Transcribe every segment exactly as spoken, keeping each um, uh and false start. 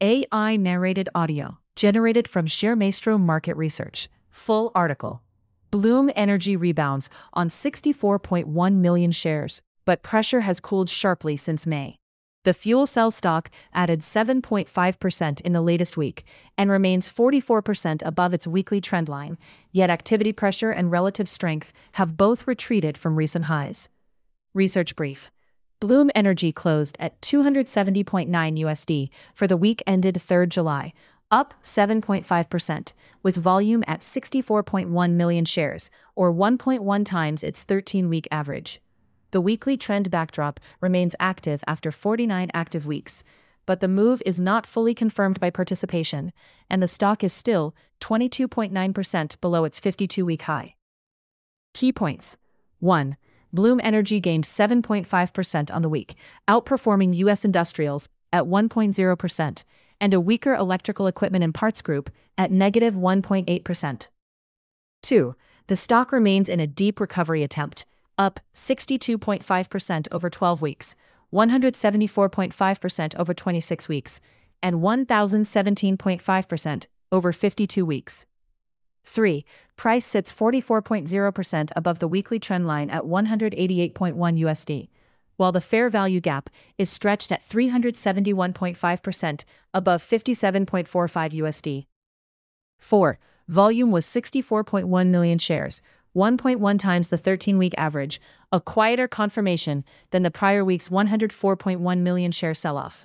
A I narrated audio, generated from ShareMaestro Market Research. Full article. Bloom Energy rebounds on sixty-four point one million shares, but pressure has cooled sharply since May. The fuel cell stock added seven point five percent in the latest week and remains forty-four percent above its weekly trendline, yet activity pressure and relative strength have both retreated from recent highs. Research brief. Bloom Energy closed at two hundred seventy point nine U S D for the week ended third July, up seven point five percent, with volume at sixty-four point one million shares, or one point one times its thirteen-week average. The weekly trend backdrop remains active after forty-nine active weeks, but the move is not fully confirmed by participation, and the stock is still twenty-two point nine percent below its fifty-two-week high. Key points. one. Bloom Energy gained seven point five percent on the week, outperforming U S industrials at one point zero percent, and a weaker electrical equipment and parts group at negative one point eight percent. two. The stock remains in a deep recovery attempt, up sixty-two point five percent over twelve weeks, one hundred seventy-four point five percent over twenty-six weeks, and one thousand seventeen point five percent over fifty-two weeks. three. Price sits forty-four point zero percent above the weekly trend line at one hundred eighty-eight point one U S D, while the fair value gap is stretched at three hundred seventy-one point five percent above fifty-seven point four five U S D. four. Volume was sixty-four point one million shares, one point one times the thirteen-week average, a quieter confirmation than the prior week's one hundred four point one million share sell-off.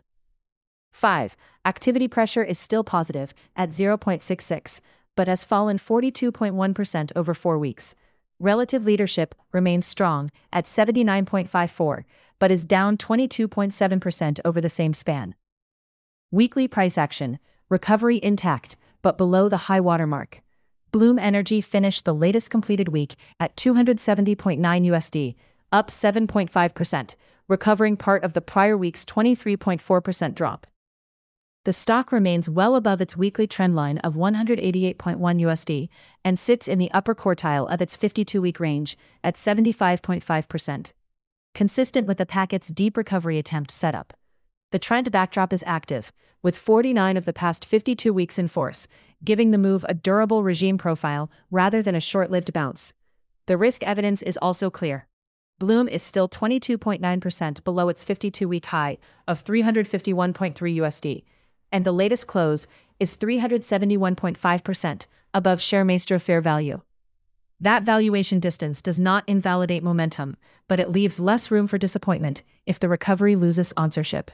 five. Activity pressure is still positive at zero point six six, but has fallen forty-two point one percent over four weeks. Relative leadership remains strong at seventy-nine point five four, but is down twenty-two point seven percent over the same span. Weekly price action, recovery intact, but below the high water mark. Bloom Energy finished the latest completed week at two hundred seventy point nine U S D, up seven point five percent, recovering part of the prior week's twenty-three point four percent drop. The stock remains well above its weekly trendline of one hundred eighty-eight point one U S D and sits in the upper quartile of its fifty-two-week range at seventy-five point five percent. Consistent with the packet's deep recovery attempt setup. The trend backdrop is active, with forty-nine of the past fifty-two weeks in force, giving the move a durable regime profile rather than a short-lived bounce. The risk evidence is also clear. Bloom is still twenty-two point nine percent below its fifty-two-week high of three hundred fifty-one point three U S D, and the latest close is three hundred seventy-one point five percent above ShareMaestro fair value. That valuation distance does not invalidate momentum, but it leaves less room for disappointment if the recovery loses sponsorship.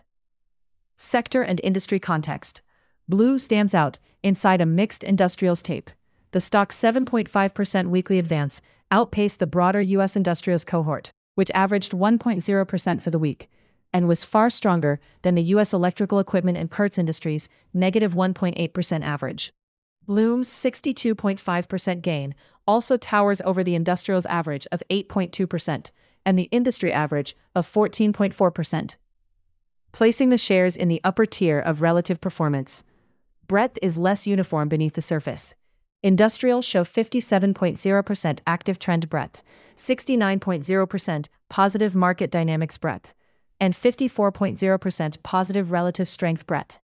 Sector and industry context. Blue stands out inside a mixed industrials tape. The stock's seven point five percent weekly advance outpaced the broader U S industrials cohort, which averaged one point zero percent for the week, and was far stronger than the U S electrical equipment and parts industry's negative one point eight percent average. Bloom's sixty-two point five percent gain also towers over the industrials average of eight point two percent and the industry average of fourteen point four percent. Placing the shares in the upper tier of relative performance. Breadth is less uniform beneath the surface. Industrials show fifty-seven point zero percent active trend breadth, sixty-nine point zero percent positive market dynamics breadth, and fifty-four point zero percent positive relative strength breadth.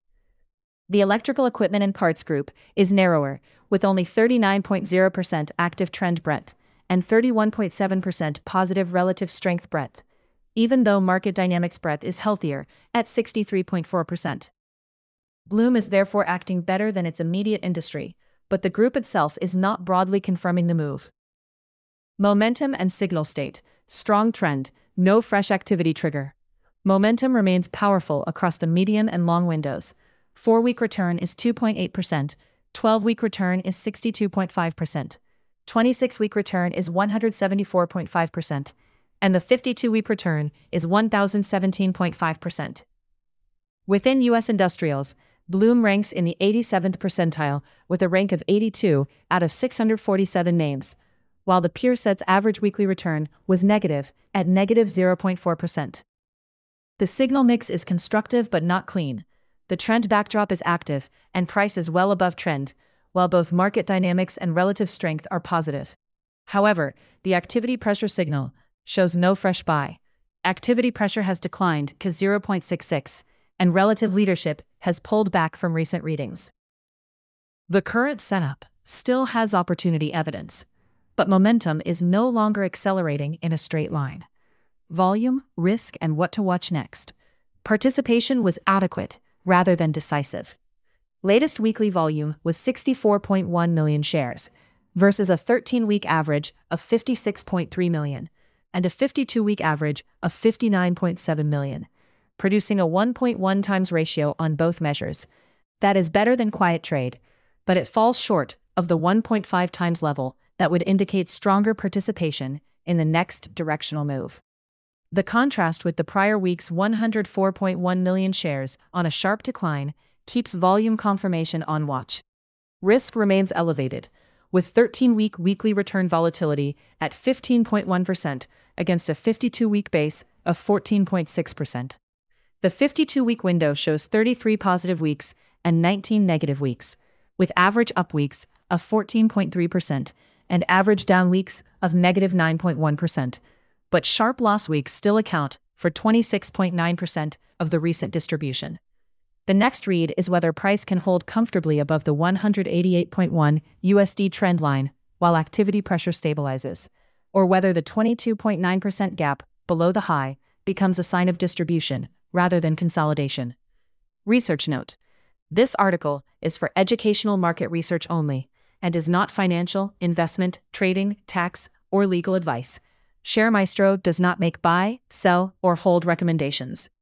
The electrical equipment and parts group is narrower, with only thirty-nine point zero percent active trend breadth and thirty-one point seven percent positive relative strength breadth, even though market dynamics breadth is healthier at sixty-three point four percent. Bloom is therefore acting better than its immediate industry, but the group itself is not broadly confirming the move. Momentum and signal state, strong trend, no fresh activity trigger. Momentum remains powerful across the medium and long windows. four-week return is two point eight percent, twelve-week return is sixty-two point five percent, twenty-six-week return is one hundred seventy-four point five percent, and the fifty-two-week return is one thousand seventeen point five percent. Within U S industrials, Bloom ranks in the eighty-seventh percentile with a rank of eighty-two out of six hundred forty-seven names, while the peer set's average weekly return was negative at negative zero point four percent. The signal mix is constructive but not clean. The trend backdrop is active, and price is well above trend, while both market dynamics and relative strength are positive. However, the activity pressure signal shows no fresh buy. Activity pressure has declined to zero point six six, and relative leadership has pulled back from recent readings. The current setup still has opportunity evidence, but momentum is no longer accelerating in a straight line. Volume, risk, and what to watch next. Participation was adequate rather than decisive. Latest weekly volume was sixty-four point one million shares, versus a thirteen-week average of fifty-six point three million and a fifty-two-week average of fifty-nine point seven million, producing a one point one times ratio on both measures. That is better than quiet trade, but it falls short of the one point five times level that would indicate stronger participation in the next directional move. The contrast with the prior week's one hundred four point one million shares on a sharp decline keeps volume confirmation on watch. Risk remains elevated, with thirteen-week weekly return volatility at fifteen point one percent against a fifty-two-week base of fourteen point six percent. The fifty-two-week window shows thirty-three positive weeks and nineteen negative weeks, with average up weeks of fourteen point three percent and average down weeks of negative nine point one percent. But sharp loss weeks still account for twenty-six point nine percent of the recent distribution. The next read is whether price can hold comfortably above the one hundred eighty-eight point one U S D trend line while activity pressure stabilizes, or whether the twenty-two point nine percent gap below the high becomes a sign of distribution rather than consolidation. Research note: this article is for educational market research only and is not financial, investment, trading, tax, or legal advice. ShareMaestro does not make buy, sell, or hold recommendations.